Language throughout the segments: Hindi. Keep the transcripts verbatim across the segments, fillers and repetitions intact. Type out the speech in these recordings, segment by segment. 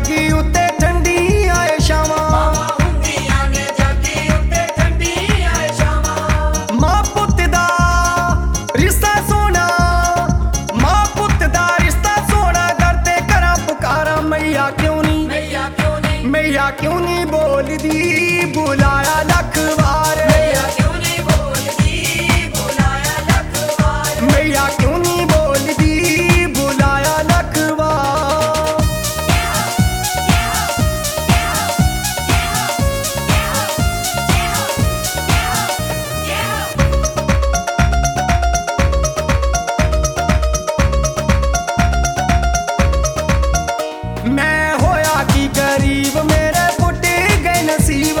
जागी उत्ते ठंडी आए शामा, मां पुत दा रिश्ता सोना, मां पुत दा रिश्ता सोना, करते करा पुकारा मैया क्यों नी, मैया क्यों नी बोलदी बुलाया लख बार, मैया क्यों नी बोलदी बुलाया लख बार, मैया क्यों नी बोलदी बुलाया लख बार। मैं होया की गरीब मेरे पुटे गए नसीब,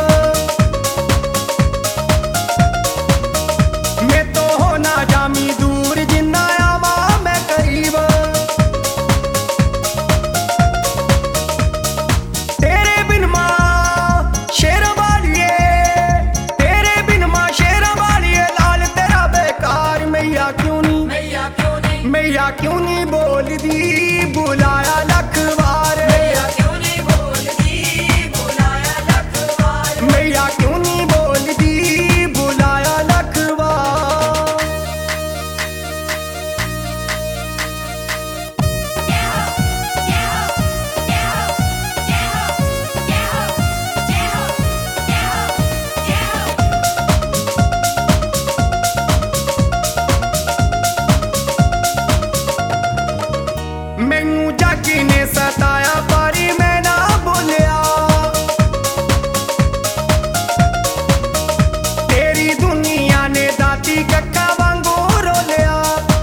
मैं तो होना जामी दूर जिन्ना आवा मैं करीब, तेरे बिन मां शेर वालिए, तेरे बिन मां शेर वालिए, लाल तेरा बेकार, मैया क्यों नी, मैया क्यों नी, मैया क्यों नी बोलदी बुलाया लख बार, मैया क्यों नी बोलदी बुलाया लख बार, मैया क्यों नी बोलदी बुलाया लख बार। मैनू जागी ने सताया पारी मैं ना बोलिया, तेरी दुनिया ने दाती कक्का वांगू रोलिया,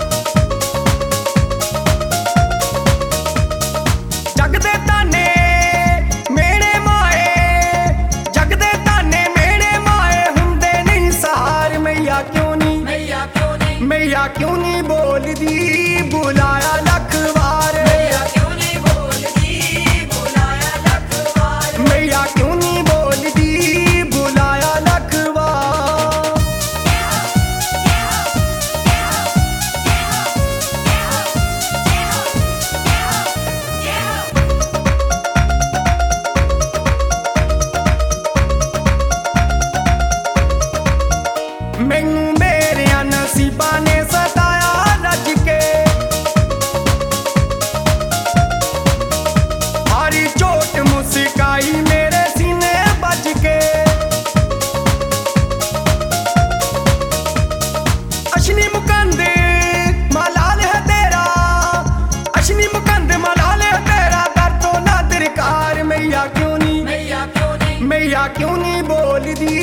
जगदे ताने मेरे माए, जगदे ताने मेरे माए, हुंदे नहीं सहार, मैया क्यों नी, मैया क्यों नी, मैया क्यों नी बोलदी बुलाया लख बार, मैया क्यों नी बोलदी बुलाया लख बार, मैया क्यों नी बोलदी बुलाया लख बार। मैनू मेरे नसीबा ने सताया रज के, भारी चोट मुस्काई मेरे सीने बज के, अशनी मुकंद मलाल है तेरा, अशनी मुकंद मलाल है तेरा, दर तो ना दरकार, मैया क्यों नी, मैया क्यों नी, मैया क्यों नी बोलदी